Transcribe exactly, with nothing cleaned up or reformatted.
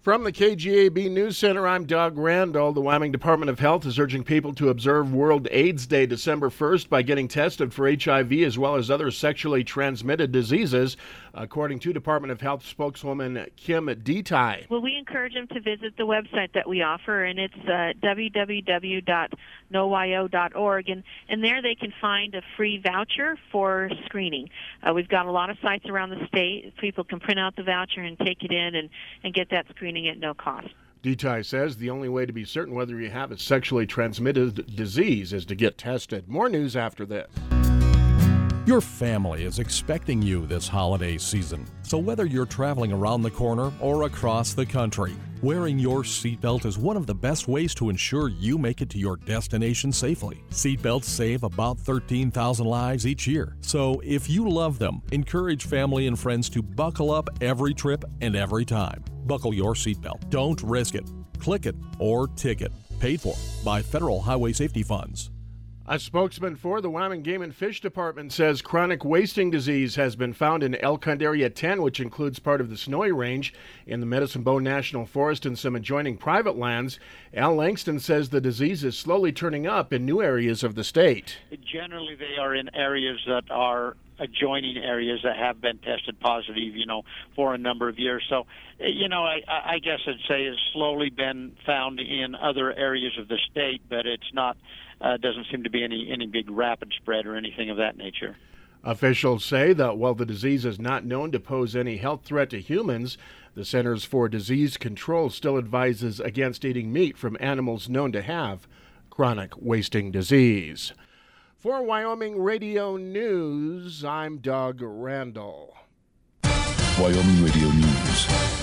From the K G A B News Center, I'm Doug Randall. The Wyoming Department of Health is urging people to observe World AIDS Day December first by getting tested for H I V as well as other sexually transmitted diseases, according to Department of Health spokeswoman Kim Detai. Well, we encourage them to visit the website that we offer, and it's uh, w w w dot no y o dot org, and, and there they can find a free voucher for screening. Uh, we've got a lot of sites around the state. People can print out the voucher and take it in and, and get that screening at no cost. Detai says the only way to be certain whether you have a sexually transmitted disease is to get tested. More news after this. Your family is expecting you this holiday season. So whether you're traveling around the corner or across the country, wearing your seatbelt is one of the best ways to ensure you make it to your destination safely. Seatbelts save about thirteen thousand lives each year. So if you love them, encourage family and friends to buckle up every trip and every time. Buckle your seatbelt. Don't risk it. Click it or ticket. Paid for by Federal Highway Safety Funds. A spokesman for the Wyoming Game and Fish Department says chronic wasting disease has been found in Elk Hunt Area ten, which includes part of the Snowy Range in the Medicine Bow National Forest and some adjoining private lands. Al Langston says the disease is slowly turning up in new areas of the state. Generally, they are in areas that are adjoining areas that have been tested positive, you know, for a number of years. So, you know, I, I guess I'd say it's slowly been found in other areas of the state, but it's not, uh, doesn't seem to be any, any big rapid spread or anything of that nature. Officials say that while the disease is not known to pose any health threat to humans, the Centers for Disease Control still advises against eating meat from animals known to have chronic wasting disease. For Wyoming Radio News, I'm Doug Randall. Wyoming Radio News.